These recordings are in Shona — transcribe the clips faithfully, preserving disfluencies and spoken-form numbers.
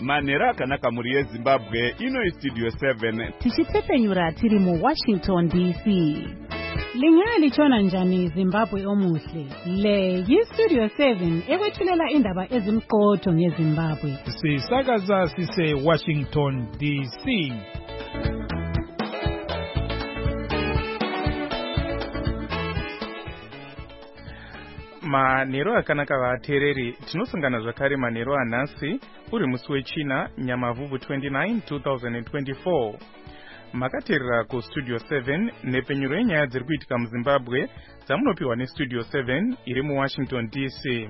manhero akanaka muri yezimbabwe ino istudio seven tichitsepenyura tiri mu Washington D C. Lingaya lichona njani Zimbabwe omuhle. Le yistudio seven ekwethulela indaba ezimqotho ngeZimbabwe. Sisakaza sise Washington D C. Manhero akanaka vateereri, tinosangana zvakare manhero anhasi uri musi wechina Nyamavhuvhu twenty-nine two thousand twenty-four. Makateerera kustudio seven nepenyuro yenyaya dziri kuitika muZimbabwe dzamunopiwa nestudio seven iri muWashington D C.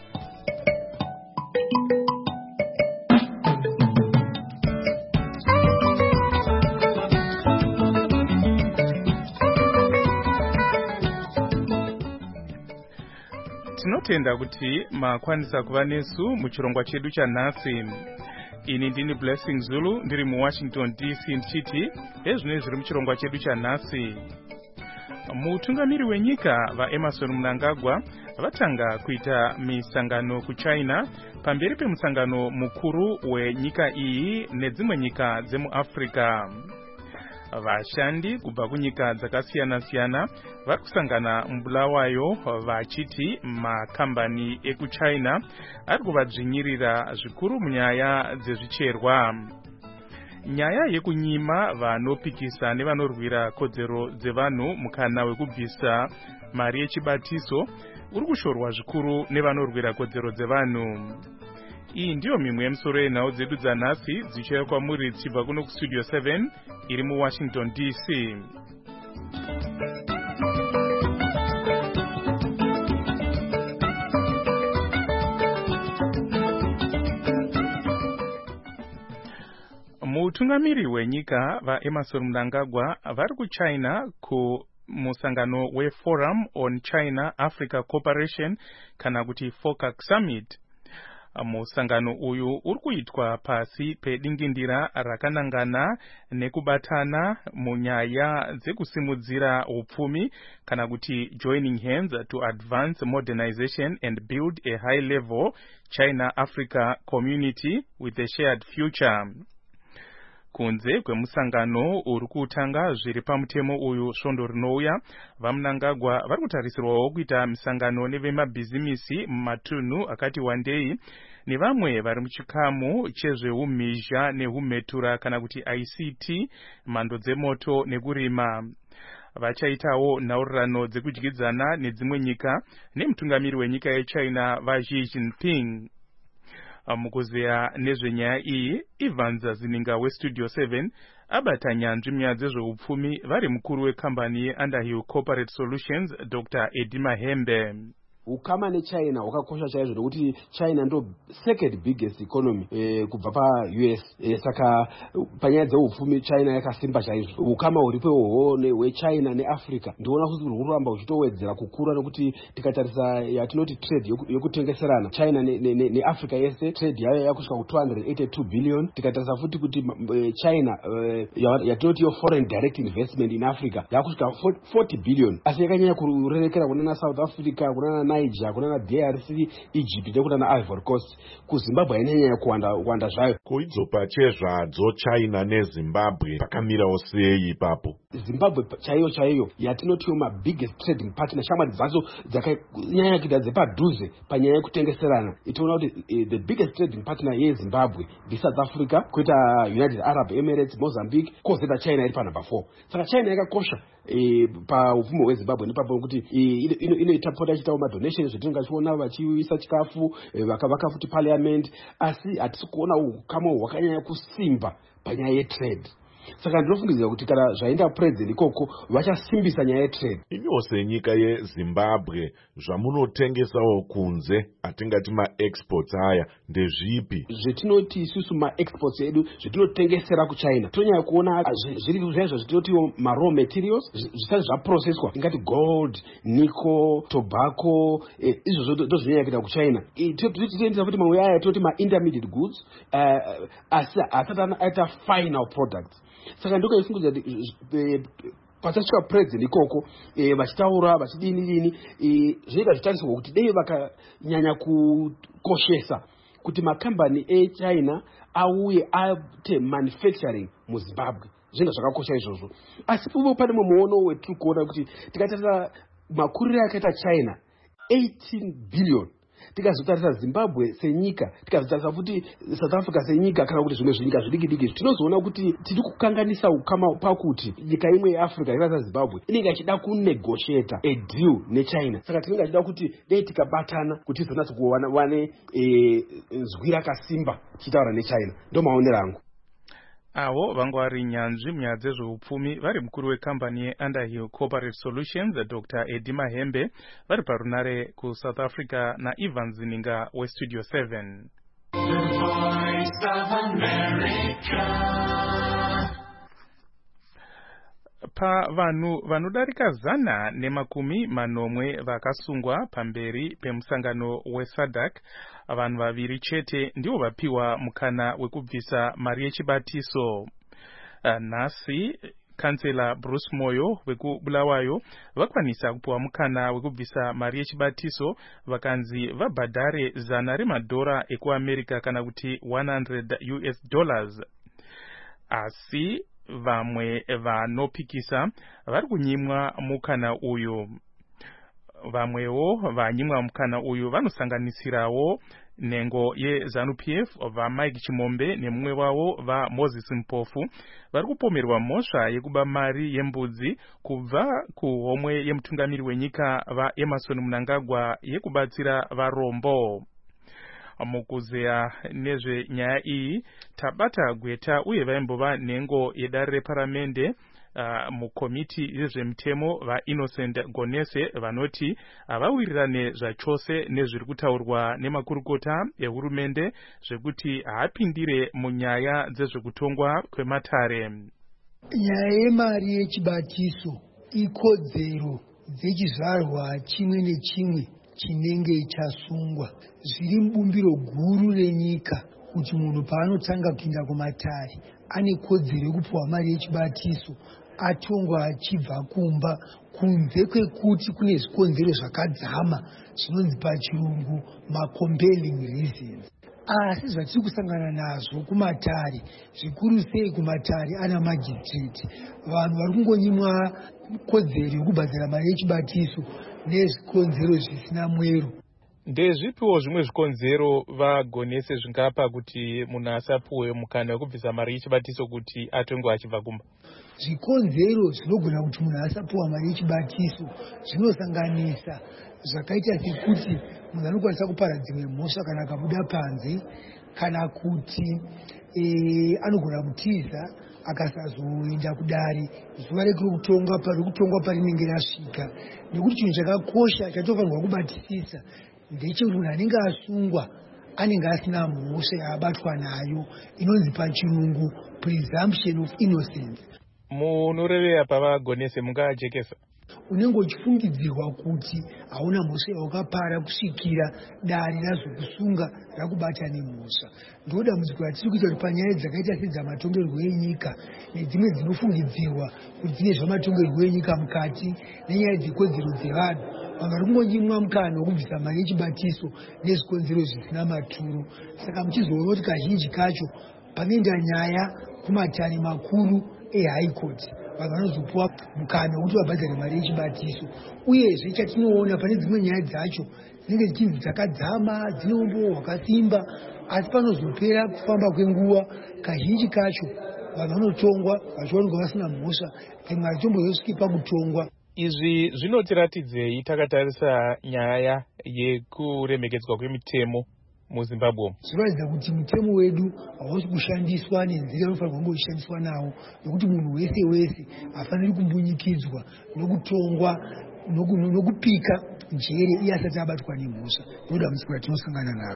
Tinotenda kuti makwanisa kuva nesu muchirongwa chedu chanhasi. Ini ndini Blessing Zulu ndiri muWashington D C ndichiti ezvino zviri muchirongwa chedu chanhasi. Mutungamiri wenyika vaEmerson Mnangagwa vatanga kuita misangano kuChina pamberi pemusangano mukuru wenyika iyi nedzimwe nyika dzemuAfrica. Vashandi kubva kunyika dzakasiyana-siyana vari kusangana mubulawayo vachiti makambani ekuChina ari kuvadzvinyirira zvikuru munyaya dzezvicherwa. Nyaya yekunyima vanopikisa nevanorwira kodzero dzevanhu mukana wekubvisa mari yechibatiso uri kushorwa zvikuru nevanorwira kodzero dzevanhu. Iyi ndiyo mimwe yemisoro yenhau dzedu dzanhasi dzichauya kwamuri dzichibva kuno kustudio seven iri muWashington D C. Mutungamiri wenyika vaEmerson Mnangagwa vari kuChina kumusangano weForum on China Africa Cooperation kana kuti FOCAC Summit. Musangano uyu uri kuitwa pasi pedingindira rakanangana nekubatana munyaya dzekusimudzira upfumi kana kuti joining hands to advance modernization and build a high level China Africa community with a shared future. Kunze kwemusangano uri kutanga zviri pamutemo uyu svondo rinouya, vaMnangagwa vari kutarisirwawo kuita misangano nevemabhizimisi mumatunhu akati wandei nevamwe vari muchikamu chezveumhizha nehumhetura kana kuti I C T, mhando dzemoto nekurima. Vachaitawo nhaurirano dzekudyidzana nedzimwe nyika nemutungamiri wenyika yeChina vaXi Jinping. Mukuzeya nezvenyaya iyi, Evans Zininga westudio seven abata nyanzvi munyaya dzezveupfumi vari mukuru wekambani yeUnderhill Corporate Solutions Doctor Eddie Mahembe. Ukama neChina hwakakosha chaizvo nokuti China ndo second biggest economy eh, kubva paU S eh, saka panyaya dzeupfumi China yakasimba chaizvo. Ukama huripo hwechina neAfrica ndiona kuti huri kuramba huchitowedzera kukura nokuti tikatarisa yatinoti trade yokutengeserana China neAfrica yese trade yayo yakusvika ku two hundred eighty-two billion. Tikatarisa futi kuti China eh, yatinoti yo foreign direct investment in Africa yakusvika forty billion. Asi yakanyanya kurerekera kunana South Africa, kunana Niger, kunana D R C, Egypt nekuna Ivory Coast. KuZimbabwe inyenyanya kuwanda kuwanda zvayo. Kuidzopa chezvadzo China neZimbabwe pakamirawo sei ipapo? Zimbabwe chaiyo chaiyo yatinotiwo ma biggest trading partner, shamwari dzacho dzakanyanya kuita dzepadhuze panyaya yekutengeserana. Itoona kuti uh, the biggest trading partner yeZimbabwe ndi South Africa, kuita United Arab Emirates, Mozambique, kozeta China iri pa number four. Saka China yakakosha e, pa upfumi hweZimbabwe nepapo kuti inoita e, pota achitawo madonations zvetinonga chiona vachiisa chikafu e, vakavaka futi parliament, asi hatisi kuona ukama hwakanyanya kusimba panyaya yetrade. Saka ndinofungidzira kuti kana zvaenda president ikoko vachasimbisa nyaya yetrade. Inyo senyika yeZimbabwe zvamunotengesawo kunze atingati ma-exports aya ndezvipi? Zvetinoti isusu ma-exports edu zvetinotengesera kuChina tonyanya kuona zviri zvaizvo zvetinotiwo ma-raw materials zvisati zvaprocesswa, ingati gold, nickel, tobacco, eh, izvo ndozvinonyanya kuita kuChina. Tinoendesa futi mamwe aya tinoti ma-intermediate goods uh, asi asati aita final products. Saka ndokaifungudza kuti pachasvika president ikoko eh, vachitaura vachidini dini eh, zvinoita zvitarisirwa kuti dei vakanyanya kukoshesa kuti makambani eChina auye aite manufacturing muZimbabwe. Zvinhu zvakakosha izvozvo. Asi pupo pane muono wetiri kuona kuti tikatarisa makuriro akaita China eighteen billion, tikazotarisa Zimbabwe senyika, tikazotarisa futi South Africa senyika, kana kuti zvimwe zvinyika zvidiki diki, tinozoona kuti tiri kukanganisa ukama pakuti nyika imwe yeAfrica yakaita Zimbabwe inenge ichida kunegotiate a deal neChina. Saka tinenge tichida kuti dei tikabatana kuti tizonatsa kuwana wane e, nzwi rakasimba tichitaura neChina. Ndo maonero angu. Avo vanga vari nyanzvi munyaya dzezveupfumi vari mukuru wekambani yeUnderhill Corporate Solutions Doctor Eddie Mahembe vari parunare kuSouth Africa naIvan Zininga weStudio seven. Pa vanhu vanodarika zana nemakumi manomwe vakasungwa pamberi pemusangano weSADC, vanhu vaviri chete ndivo vapiwa mukana wekubvisa mari yechibatiso. Nhasi kansela Bruce Moyo wekubulawayo vakwanisa kupiwa mukana wekubvisa mari yechibatiso, vakanzi vabhadhare zana remadhora ekuAmerica kana kuti one hundred U S dollars. Asi vamwe vanopikisa vari kunyimwa mukana uyu. Vamwewo vanyimwa mukana uyu vanosanganisirawo nengo yeZANU P F vaMike Chimombe nemumwe wavo vaMoses Mpofu vari kupomerwa mhosva yekuba mari yembudzi kubva kuhomwe yemutungamiri wenyika vaEmmerson Mnangagwa yekubatsira varombo. Mukuzeya nezvenyaya iyi tabata gweta uye vaimbova nhengo yedare reparamende uh, mukomiti yezvemutemo vaInnocent Gonese vanoti havawirirane zvachose nezviri kutaurwa nemakurukota ehurumende zvekuti haapindire munyaya dzezvekutongwa kwematare. Nyaya yemari yechibatiso ikodzero dzechizvarwa chimwe nechimwe chinenge chasungwa. Zviri mubumbiro guru renyika kuti munhu paanotanga kuinda kumatare ane kodzero yekupiwa mari yechibatiso atongwa achibva kumba, kunze kwekuti kune zvikonzero zvakadzama zvinonzi pachirungu macompelling reasons. Asi zvatiri kusangana nazvo kumatare, zvikuru sei kumatare ana magistrate, vanhu vari kungonyimwa kodzero yekubhadhara mari yechibatiso nezvikonzero zvisina mwero. Ndezvipiwo zvimwe zvikonzero vaGonese zvingapa kuti munhu asapiwe mukana wekubvisa mari yechibatiso kuti atongwe achibva kumba? Zvikonzero zvinogona kuti munhu asapiwa mari yechibatiso zvinosanganisa zvakaita sekuti munhu anokwanisa kupara dzimwe mhosva kana akabuda panze, kana kuti e, anogona kutiza akasazoenda kudare zuva rekutongwa parikutongwa parinenge rasvika. Nekuti chinhu chakakosha chatofanirwa kubatisisa ndechekuti munhu anenge asungwa anenge asina mhosva yaabatwa nayo, inonzi pachirungu presumption of innocence. Munorevera pavaGonese mungaajekesa? Unenge uchifungidzirwa kuti hauna mhosva yaukapara kusvikira dare razvokusunga rakubata nemhosva. Ndodambudziko ratiri kuita kuti panyaya dzakaita sedzamatongerwo enyika nedzimwe dzinofungidzirwa kuti dzine zvamatongerwo enyika mukati nenyaya dzekodzero dzevanhu, vanhu vari kungonyimwa mukana wekubvisa mari yechibatiso nezvikonzero zvisina maturo. Saka muchizoona kuti kazhinji kacho panoenda nyaya kumatare makuru eHigh Court, vanhu vanozopuwa mukana wekuti vabhadhare mari yechibatiso. Uyezve chatinoona pane dzimwe nyaya dzacho dzinenge dzichinzi dzakadzama, dzine umbo hwakasimba, asi panozopera kufamba kwenguva kazhinji kacho vanhu vanotongwa vachiwanikwa vasina mhosva, dzimwe hadzitombozosviki pakutongwa. Izvi zvinotiratidzei takatarisa nyaya yekuremekedzwa kwemitemo muZimbabwe? Zvinoratidza kuti mutemo wedu hausi kushandiswa nenzira unofanirwa kunge uchishandiswa nawo, nokuti munhu wese wese hafaniri kumbunyikidzwa nokutongwa nokupika njere iye asati abatwa nemhosva. Ndodambudziko ratinosangana naro.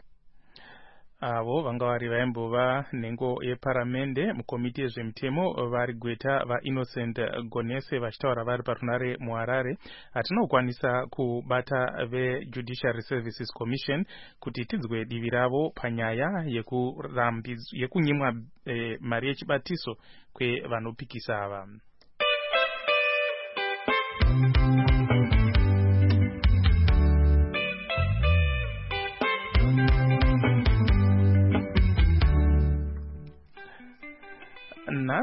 Avo vanga vari vaimbova nhengo yeparamende mukomiti yezvemutemo vari gweta vaInnocent Gonese vachitaura vari parunare muHarare. Hatina kukwanisa kubata veJudiciary Services Commission kuti tidzwe divi ravo panyaya yekunyimwa eh, mari yechibatiso kwevanopikisa ava.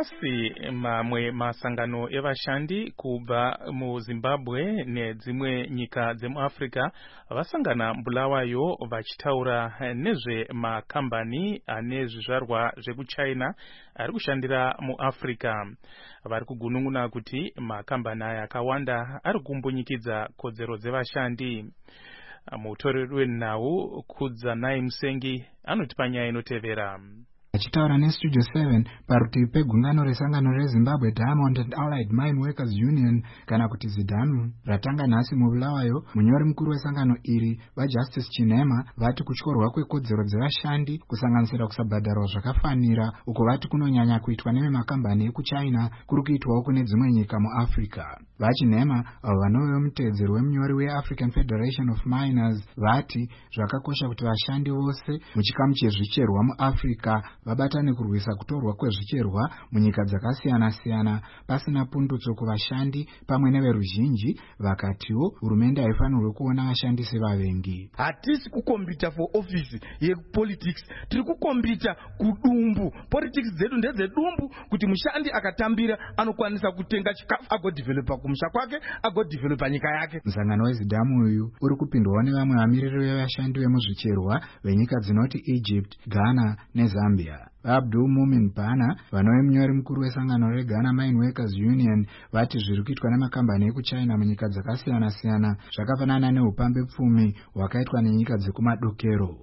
basi mamwe masangano evashandi kubva mu Zimbabwe nedzimwe nyika dzemu Africa vasangana Bulawayo vachitaura nezve makambani ane zvizvarwa zvekuChina ari kushandira mu Africa. Vari kugunun'una kuti makambani aya akawanda ari kumbonyikidza kodzero dzevashandi. Mutoreri wenhau Kudzanai Musengi anoti panyaya inotevera. Achitaura neStudio seven parutivi pegungano resangano reZimbabwe Diamond and Allied Mine Workers Union kana kuti ZIDAMU ratanga nhasi muBulawayo, munyori mukuru wesangano iri vaJustice Chinema vati kutyorwa kwekodzero dzevashandi kusanganisira kusabhadharwa zvakafanira uko vati kunonyanya kuitwa nevemakambani ekuChina kuri kuitwawo kune dzimwe nyika muAfrica. VaChinema avo vanove mutedzeri wemunyori weAfrican Federation of Miners vati zvakakosha kuti vashandi vose muchikamu chezvicherwa muAfrica vabatane kurwisa kutorwa kwezvicherwa munyika dzakasiyana-siyana pasina pundutso kuvashandi pamwe neveruzhinji. Vakatiwo hurumende haifanirwe kuona vashandi sevavengi. Hatisi kukombita for office yepolitics, tiri kukombita kudumbu. Politics dzedu ndedzedumbu kuti mushandi akatambira anokwanisa kutenga chikafu agodevelopa kumusha kwake agodevelopa nyika yake. Msangano weZidamu uyu uri kupindwawo nevamwe vamiriri vevashandi vemuzvicherwa venyika dzinoti Egypt, Ghana neZambia. Abdul Mumin Bana vanove munyori mukuru wesangano reGhana Mine Workers Union vati zviri kuitwa nemakambani ekuChina munyika dzakasiyana-siyana zvakafanana neupambe pfumi hwakaitwa nenyika dzekumadokero.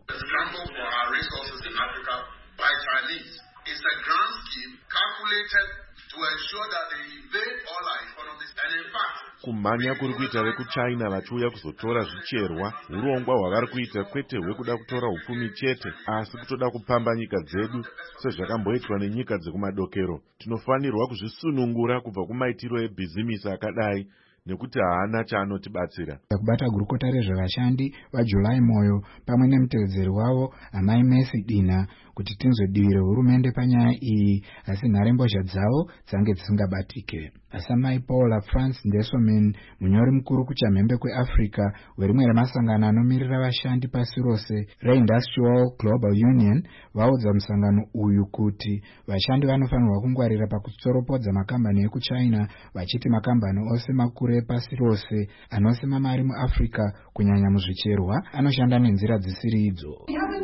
Kumhanya kuri kuita vekuChina vachiuya kuzotora zvicherwa, urongwa hwavari kuita kwete hwekuda kutora upfumi chete, asi kutoda kupamba nyika dzedu sezvakamboitwa nenyika dzekumadokero. Tinofanirwa kuzvisunungura kubva kumaitiro ebhizimisi akadai nekuti haana chaanotibatsira. Kubata gurukota rezvevashandi vaJulai Moyo pamwe nemutevedzeri wavo Amai Mercy Dina kuti tinzwe divi rehurumende panyaya iyi, asi nharembozha dzavo dzange dzisingabatike. Asamai Paula France Ndesomin, munyori mukuru kuchamhembe kweAfrica werimwe remasangano anomirira vashandi pasi rose reIndustrial Global Union, vaudza musangano uyu kuti vashandi vanofanirwa kungwarira pakutsoropodza makambani ekuChina, vachiti makambani ose makuru epasi rose anosema mari muAfrica kunyanya muzvicherwa anoshanda nenzira dzisiri idzo.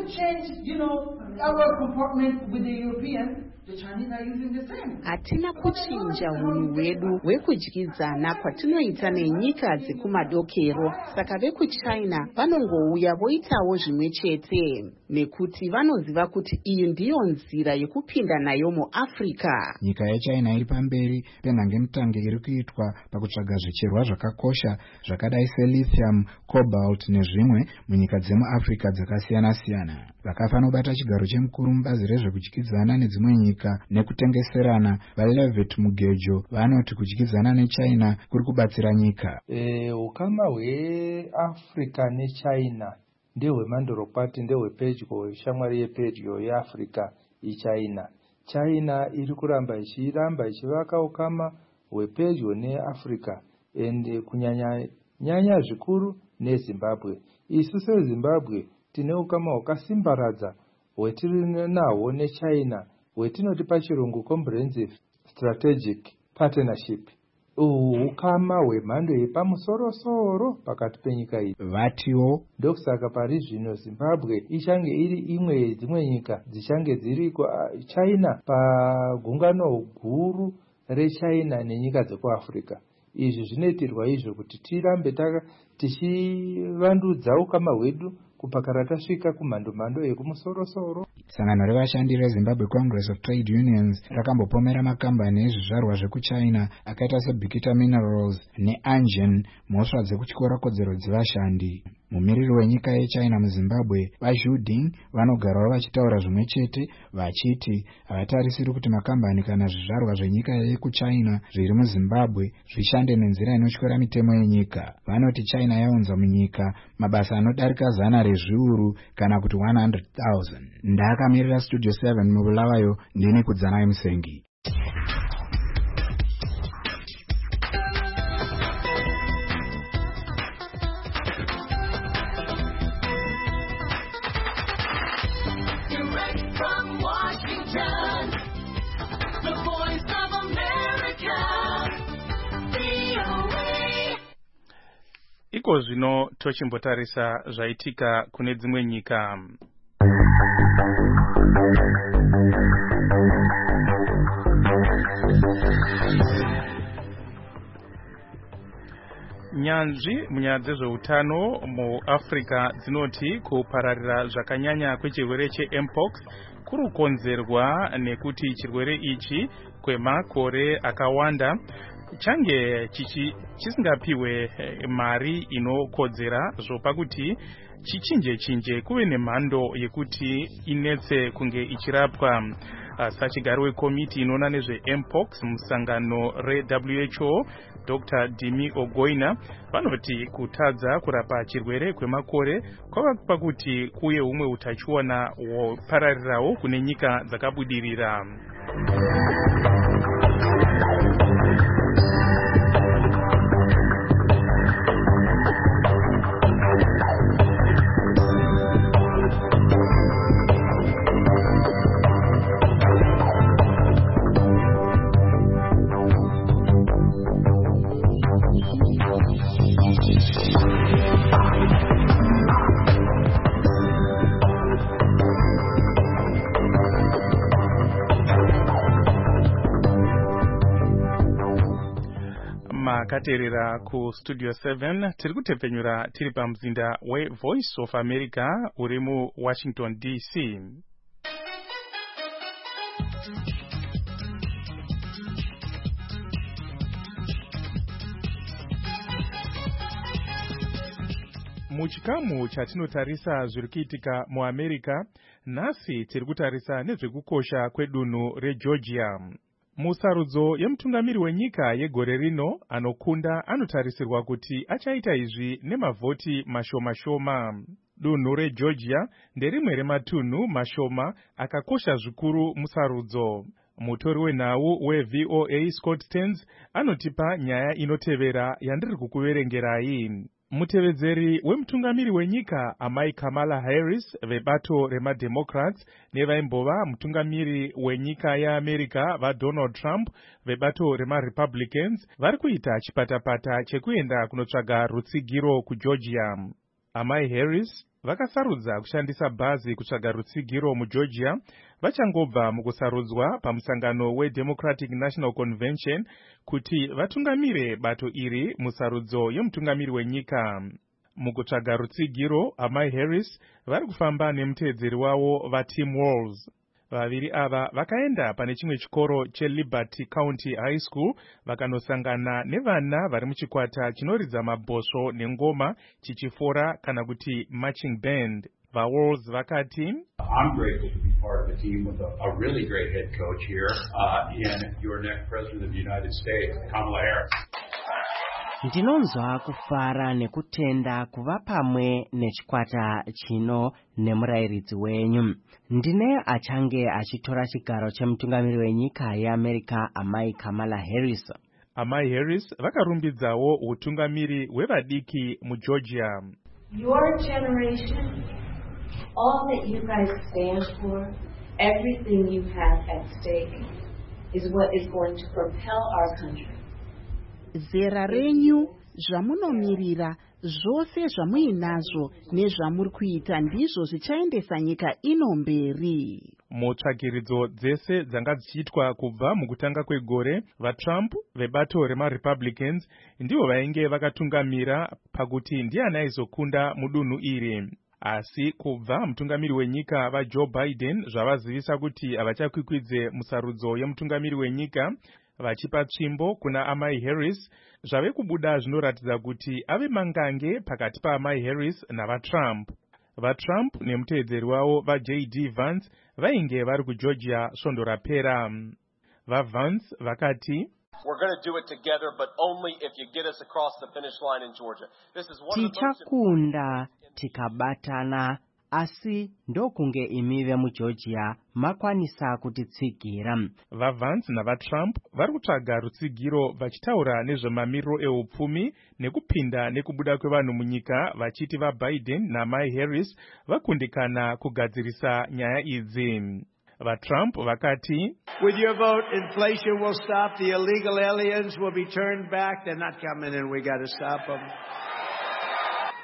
Hatina kuchinja hunhu hwedu hwekudyidzana kwatinoita nenyika dzekumadokero, saka vekuChina vanongouya voitawo zvimwe chete nekuti vanoziva kuti iyi ndiyo nzira yekupinda nayo muAfrica. Nyika yeChina iri pamberi penhangemutange iri kuitwa pakutsvaga zvicherwa zvakakosha zvakadai selithium, cobalt nezvimwe munyika dzemuAfrica dzakasiyana-siyana. Vakafanira kubata chigaro chemukuru mubazi rezvekudyidzana nedzimwe nyika nekutengeserana vaLevitt Mugejo vanoti kudyidzana neChina kuri kubatsira nyika. E, ukama hweAfrica neChina ndehwemandorokwati, ndehwepedyo, shamwari yepedyo yeAfrica iChina. China iri kuramba ichiramba ichivaka ukama hwepedyo neAfrica ende kunyanya nyanya zvikuru neZimbabwe. Isu seZimbabwe tine ukama hwakasimbaradza hwetiri nahwo neChina hwetinoti pachirungu comprehensive strategic partnership. Uhu ukama hwemhando yepamusoro-soro pakati penyika idzi. Vatiwo ndokusaka pari zvino Zimbabwe ichange iri imwe yedzimwe nyika dzichange dziri China pagungano guru reChina nenyika dzekuAfrica. Izvi zvinoitirwa izvo kuti tirambe tichivandudza ukama hwedu kupakara tasvika kumhando-mhando yekumusoro-soro. Sangano revashandi reZimbabwe Congress of Trade Unions rakambopomera makambani ezvizvarwa zvekuChina akaita seBikita Minerals neAngen mhosva dzekutyora kodzero dzevashandi. Mumiriri wenyika yeChina muZimbabwe vaZhu Ding vanogarawo vachitaura zvimwe chete vachiti havatarisiri kuti makambani kana zvizvarwa zvenyika yekuChina zviri muZimbabwe zvishande nenzira inotyora mitemo yenyika. Vanoti China yaunza munyika mabasa anodarika zana rezviuru kana kuti one hundred thousand. Ndakamirira Studio seven muBulawayo, ndini Kudzanai Musengi. Direct from Washington, the voice iko zvino tochimbotarisa zvaitika kune dzimwe nyika. Nyanzvi munyaya dzezveutano muAfrica dzinoti kupararira zvakanyanya kwechirwere cheMpox kurukonzerwa nekuti chirwere ichi kwemakore akawanda change chichi chisingapiwe mari inokodzera zvopa kuti chichinje chinje kuve nemhando yekuti inetse kunge ichirapwa. Sachigaro wekomiti inoona nezveMpox musangano re-W H O Doctor Dimi Ogoina vanoti kutadza kurapa chirwere kwemakore kwava pakuti kuye umwe utachiona wopararirawo kune nyika dzakabudirira. Makaterera ku Studio seven tiri kutepfenyura tiri pamzinda we Voice of America uri mu Washington D C. Muchikamu chatinotarisa zviri kuitika muAmerica, nhasi tiri kutarisa nezvekukosha kwedunhu reGeorgia. Musarudzo yemutungamiri wenyika yegore rino anokunda anotarisirwa kuti achaita izvi nemavhoti mashoma shoma. Dunhu reGeorgia nderimwe rematunhu mashoma akakosha zvikuru musarudzo. Mutori wenhau weV O A Scott Stearns anotipa nyaya inotevera yandiri kukuverengerai. Mutevedzeri wemutungamiri wenyika amai Kamala Harris vebato remademocrats nevaimbova mutungamiri wenyika yeAmerica vaDonald Trump vebato remaRepublicans vari kuita chipatapata chekuenda kunotsvaga rutsigiro kuGeorgia. Amai Harris vakasarudza kushandisa bhazi kutsvaga rutsigiro muGeorgia vachangobva mukusarudzwa pamusangano weDemocratic National Convention kuti vatungamire bato iri musarudzo yemutungamiri wenyika. Mukutsvaga rutsigiro, amai Harris vari kufamba nemutevedzeri wavo vaTim Walz. Vaviri ava vakaenda pane chimwe chikoro cheLiberty County High School vakanosangana nevana vari muchikwata chinoridza mabhosvo nengoma chichifora kana kuti marching band. VaWalls vakati, I'm grateful to be part of a team with a, a really great head coach here uh, in your next President of the United States, Kamala Harris. Ndinonzwa kufara nekutenda kuva pamwe nechikwata chino nemurairidzi wenyu. Ndine achange achitora chigaro chemutungamiri wenyika yeAmerica amai Kamala Harris. Amai Harris vakarumbidzawo utungamiri hwevadiki muGeorgia. Your generation, all that you guys stand for, everything you have at stake is what is going to propel our country. Zera renyu, zvamunomirira, zvose zvamuinazvo nezvamuri kuita ndizvo zvichaendesa nyika ino mberi. Mutsvagiridzo dzese dzanga dzichiitwa kubva mukutanga kwegore, vaTrump vebato remaRepublicans ndivo vainge vakatungamira pakuti ndiani aizokunda mudunhu iri. Asi kubva mutungamiri wenyika vaJoe Biden zvavazivisa kuti havachakwikwidze musarudzo yemutungamiri wenyika, vachipa tsvimbo kuna amai Harris, zvave kubuda zvinoratidza kuti ave mangange pakati paamai Harris navaTrump. VaTrump nemutevedzeri wavo vaJ D Vance vainge vari kuGeorgia svondo rapera. VaVance vakati, We're going to do it together, but only if you get us across the finish line in Georgia. This is one of the most tichakunda tikabatana, asi ndokunge imive muGeorgia makwanisa kutitsigira. VaVance navaTrump vari kutsvaga rutsigiro vachitaura nezvemamiriro eupfumi nekupinda nekubuda kwevanhu munyika vachiti vaBiden namai Harris vakundikana kugadzirisa nyaya idzi. VaTrump vakati, With your vote, inflation will stop, the illegal aliens will be turned back, they're not coming in, we got to stop them.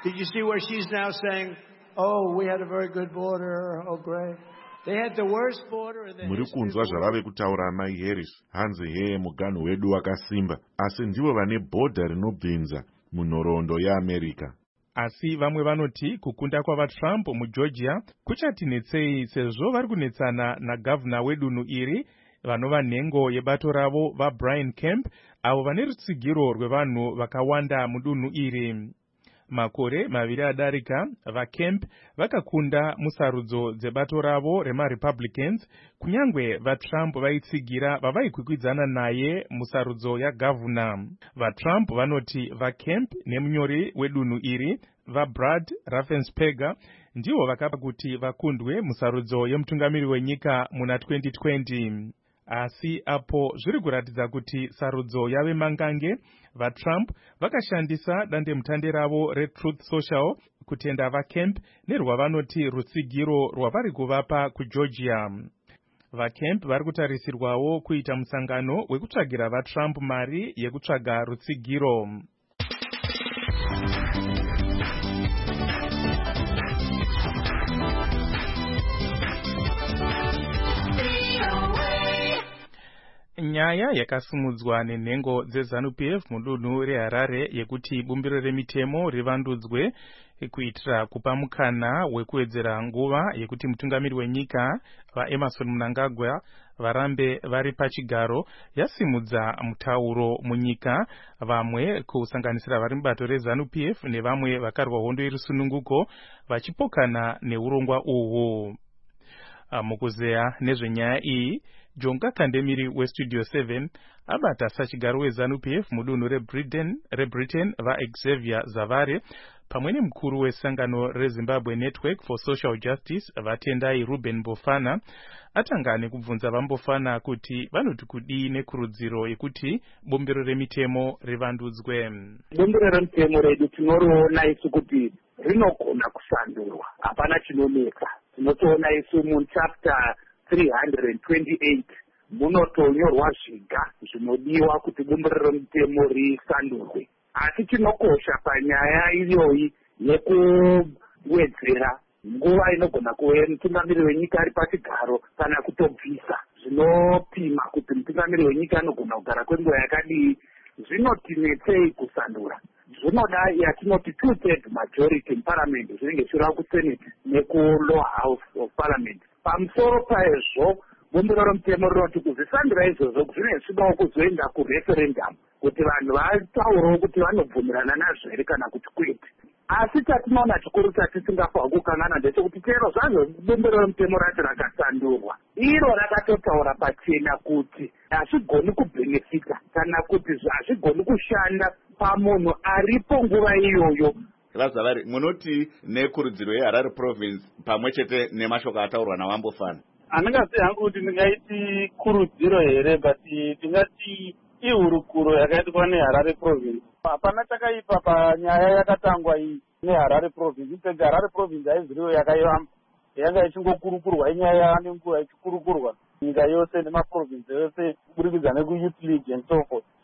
Did you see where she's now saying, oh, we had a very good border, oh, great. They had the worst border in the muri kunzwa zvavave kutaura mai Harris. Hanzi heye muganhu wedu wakasimba, asi ndivo vane bhodha rinobvinza munhoroondo yeAmerica. Asi vamwe vanoti kukunda kwavaTrump muGeorgia kuchatinetsei sezvo vari kunetsana nagavhuna wedunhu iri vanova nhengo yebato ravo vaBrian Kemp, avo vane rutsigiro rwevanhu vakawanda mudunhu iri. Makore maviri adarika, vaKemp vakakunda musarudzo dzebato ravo remaRepublicans, kunyangwe vaTrump vaitsigira vavaikwikwidzana naye musarudzo yagavhuna. VaTrump vanoti vaKemp nemunyori wedunhu iri vaBrad Raffensperger ndivo vakapa kuti vakundwe musarudzo yemutungamiri wenyika muna twenty twenty. Asi apo zviri kuratidza kuti sarudzo yave mangange, vaTrump vakashandisa dandemutande ravo reTruth Social kutenda vaKemp nerwavanoti rutsigiro rwavari kuvapa kuGeorgia. VaKemp vari kutarisirwawo kuita musangano wekutsvagira vaTrump mari yekutsvaga rutsigiro. Nyaya yakasimudzwa nenhengo dzeZANU-P F mudunhu reHarare yekuti bumbiro remitemo rivandudzwe kuitira kupa mukana wekuwedzera nguva yekuti mutungamiri wenyika vaEmmerson Mnangagwa varambe vari pachigaro yasimudza mutauro munyika, vamwe kusanganisira vari mubato reZANU-P F nevamwe vakarwa hondo irisununguko vachipokana neurongwa uhwu. Mukuzeya nezvenyaya iyi, Jonga Kandemiri weStudio seven abata sachigaro weZANU-P F mudunhu reBritain reBritain vaXavier Zavare pamwe nemukuru wesangano reZimbabwe Network for Social Justice vatendai Ruben Bofana atanga nekubvunza vaMbofana kuti vanoti kudii nekurudziro yekuti bumbiro remitemo rivandudzwe. Bumbiro remitemo redu tinoriona isu kuti rinogona kusandurwa, hapana chinoneka. Tinotoona isu muchapter three hundred twenty-eight munotonyorwa zviga zvinodiwa kuti bumbiro remutemo risandurwe. Asi chinokosha panyaya iyoyi yekuwedzera nguva inogona kuve mutungamiri wenyika ari pachigaro kana kutobvisa zvinopima kuti mutungamiri wenyika anogona kugara kwenguva yakadii, zvinotinetsei kusandura. Zvinoda yatinoti two-thirds majority muparliament zvinenge zviri kusenate nekulower house of parliament. Pamusoro paizvo bumbiro remutemo rinoti kuzvisandura izvozvo zvine zvidawo kuzoenda kureferendum kuti vanhu vataurawo kuti vanobvumirana nazvo here kana kuti kwete. Asi chatinoona chikuru chatisingafanira kukanganwa ndechekuti chero zvazvo bumbiro remutemo racho rakasandurwa, iro rakatotaura pachena kuti hazvigoni kubhenefita kana kuti hazvigoni kushanda pamunhu aripo nguva iyoyo. Vazavari, munoti nekurudziro yeHarare province pamwe chete nemashoko ataurwa naVambofana? Handingasi hangu kuti ndingaiti kurudziro here, but tingati ihurukuro yakaitwa neHarare province. Hapana chakaipa panyaya yakatangwa iyi neHarare province. Instead Harare province haiziriwo yakaivamba, yanga ichingokurukurwa inyaya nenguva ichikurukurwa nyika yose nemaprovince yose kuburikidza nekuyouth league and so forth.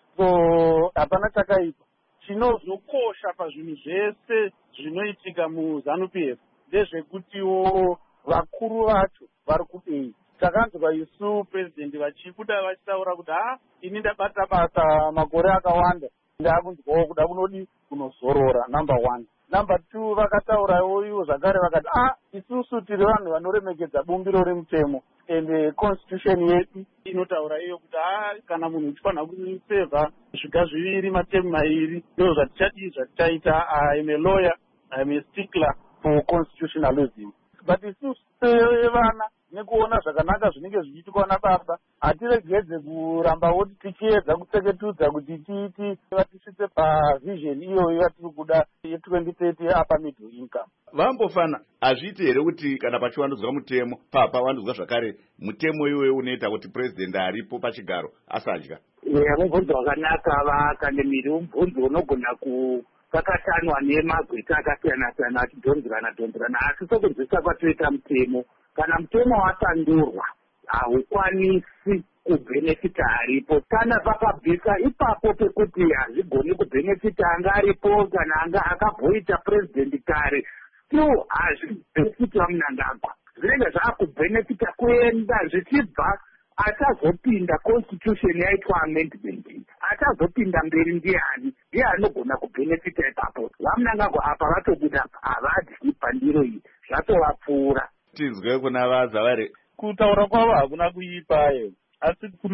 So hapana chakaipa. Chinozokosha pazvinhu zvese zvinoitika muZANU-P F ndezvekutiwo vakuru vacho vari kudei. Takanzwa isu president vachibuda vachitaura kuti ha ini ndabata basa makore akawanda, ndakunzwawo kuda kunodi kunozorora. Number one. Number two, vakataurawo ivo zvakare vakati ah isusu tiri vanhu vanoremekedza bumbiro remutemo and constitution yedu inotaura iyo kuti ah kana munhu uchifanira kuseva zviga zviviri matemu mairi ndizvo zvatichadii zvatichaita. I am a lawyer, I am a stickler for constitutionalism. But isusu sevana nekuona zvakanaka zvinenge zvichiitikwa nababa hatiregedze kuramba woti tichiedza kutseketudza kuti tiiti vatisvitse pavision iyoyo yatiri kuda ye twenty thirty yeupper middle income. Vambofana, hazviiti here kuti kana pachiwandudzwa mutemo papawandudzwa zvakare mutemo iwoyo unoita kuti president aripo pachigaro asadya? Mubvunzo wakanaka vaKandemiri, mubvunzo unogona ku pakatanwa nemagweta akasiyana siyana achidhonzerana dhonzerana, asi sokunzwisa kwatoita mutemo. Kana mutemo wasandurwa haukwanisi kubhenefita aripo. Kana pakabvisa ipapo pekuti hazvigoni kubhenefita anga aripo kana anga akabhoita president kare, still hazvibhenefita Mnangagwa. Zvinenge zvakubhenefita kuenda zvichibva achazopinda constitution yaitwa amendment, achazopinda mberi ndiani, ndiye anogona kubhenefita ipapo. VaMnangagwa apa vatobuda havadyi pandiro iyi, zvatovapfuura. Tinzwe kuna vaZavari. Kutaura kwavo hakuna kuipayo, asi kuri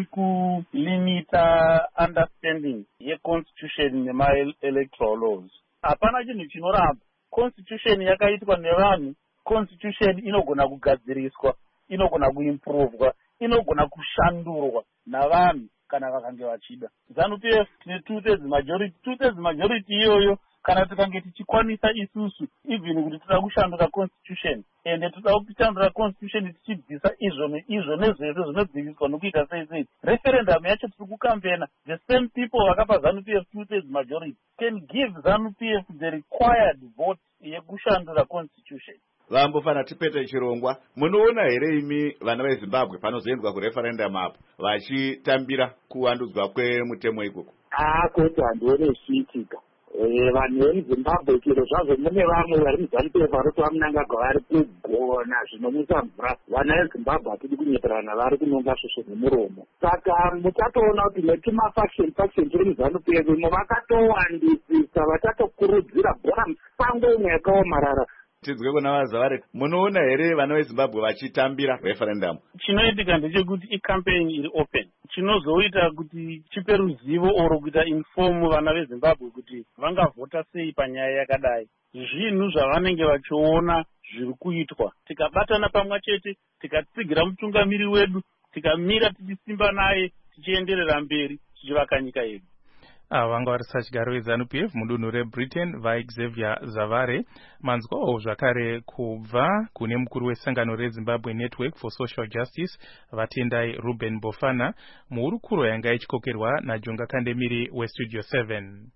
kulimita understanding yeconstitution nema-electoral laws. Hapana chinhu chinoramba. Constitution yakaitwa nevanhu, constitution inogona kugadziriswa, inogona kuimprovwa, inogona kushandurwa navanhu kana vakange vachida. ZANU P F tine two thirds majority, two thirds majority iyoyo kana tikange tichikwanisa isusu even kuti toda kushandura constitution ende toda kushandura constitution tichibvisa izvo neizvo nezvese zvinodziviswa nokuita sei sei, referendum yacho tiri kukampena, the same people vakapa ZANU P F two thirds majority can give ZANU P F the required vote yekushandura constitution. Vambofana tipete chirongwa. Munoona here imi vana veZimbabwe panozoendwa kureferendum apo vachitambira kuwandudzwa kwemutemo ikoko? Ah, kuti handione zvichiitika. Vanhu vemuZimbabwe chero zvazvo mune vamwe vari muZANU P F varoti vaMnangagwa vari kugona zvinomwisa mvura. Vana veZimbabwe hatidi kunyeperana, vari kunonga svosvo nemuromo. Saka muchatoona kuti netumafaction faction tiri muZANU P F imo vakatowandisisa, vachatokurudzira bhora musango imwe yakaomarara. Tinzwe kuna vaZavari. Munoona here vana veZimbabwe vachitambira referendum? Chinoitika ndechekuti icampaign iri open. Chinozoita kuti chipe ruzivo oro kuita inform vana veZimbabwe kuti vangavhota sei panyaya yakadai. Zvinhu zvavanenge vachiona zviri kuitwa. Tikabatana pamwe chete, tikatsigira mutungamiri wedu, tikamira tichisimba naye, tichienderera mberi, tichivaka nyika yedu. Ava vanga vari sachigaro weZANU P F mudunhu reBritain vaXavier Zavare. Manzwawo zvakare kubva kune mukuru wesangano reZimbabwe Network for Social Justice Vatendai Ruben Bofana muhurukuro yanga ichikokerwa naJonga Kandemiri weStudio seven.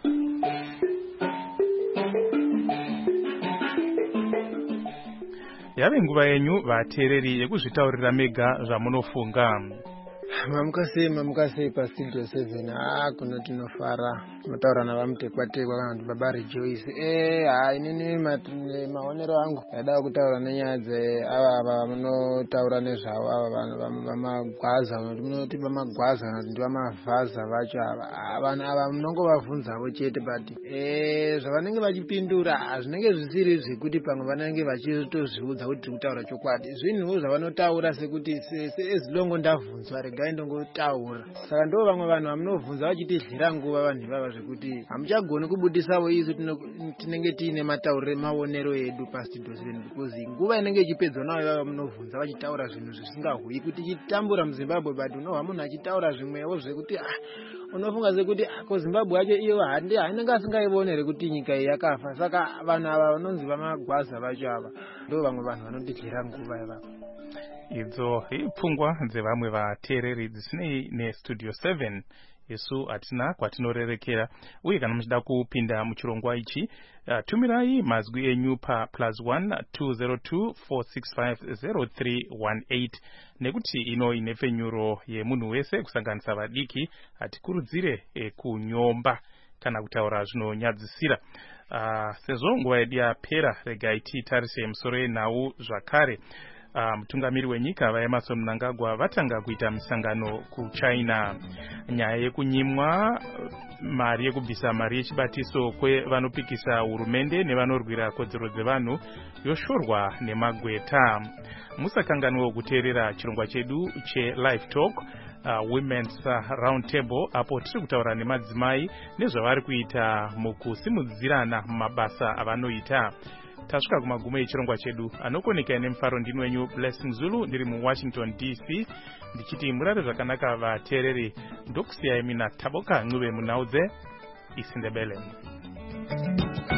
Yave nguva yenyu vateereri yekuzvitaurira mega zvamunofunga. Mamukasei mamukasei paStudio seven. Ah, kuno tinofara mataura navamutekwatekwa kana kuti baba Rejoice. Eh, ha inini maonero angu yada kutaura nenyaya dzeava ava vanotaura nezvavo ava vanhu vamagwaza, munoti vamagwaza kana kuti ndivamavhaza vacho ava. Vanhu ava munongovabvunzavo chete but eh zvavanenge vachipindura hazvinenge zvisiri zvekuti pamwe vanenge vachitozviudza kuti tiri kutaura chokwadi. Zvinhuwo zvavanotaura sekuti ezilongo ndabvunzwa regai ndongotaura. Saka ndo vamwe vanhu vamunovhunza vachitidyira nguva vanhu ivava zvekuti hamuchagoni kubudisavo isu tinenge tiine mataurire maonero edu paStudio seven because nguva inenge ichipedzwa navo ivava munovhunza vachitaura zvinhu zvisingahuyi kuti chitambura muZimbabwe but unohwa munhu achitaura zvimwewo zvekuti ah unofunga sekuti ko Zimbabwe yacho iyo handi inenge asingaivonere kuti nyika iyi yakafa. Saka vanhu ava vanonzi vamagwaza vacho ava ndo vamwe vanhu vanotidyira nguva ivava. Idzo ipfungwa dzevamwe vateereri dzisinei neStudio seven. Isu hatina kwatinorerekera, uye kana muchida kupinda muchirongwa ichi uh, tumirai mazwi enyu pa plus one two zero two four six five zero three one eight nekuti ino inefenyuro yemunhu wese kusanganisa vadiki hatikurudzire e, kunyomba kana kutaura zvinonyadzisira. Uh, sezvo nguva yedu yapera regai titarise musoro yenhau zvakare. Uh, mutungamiri wenyika vaEmmerson Mnangagwa vatanga kuita misangano kuChina. Nyaya yekunyimwa mari yekubvisa mari yechibatiso kwevanopikisa hurumende nevanorwira kodzero dzevanhu yoshorwa nemagweta. Musakanganwe kuteerera chirongwa chedu cheLive Talk uh, Women's uh, Round Table apo tiri kutaura nemadzimai nezvavari kuita mukusimudzirana mumabasa avanoita. Tasvika kumagumo echirongwa chedu. Anokoneka nemufaro ndini wenyu Blessing Zulu ndiri muWashington D C ndichiti murare zvakanaka vateereri. Ndokusiyai mina Taboka Ncube munhau dzeIsindebele.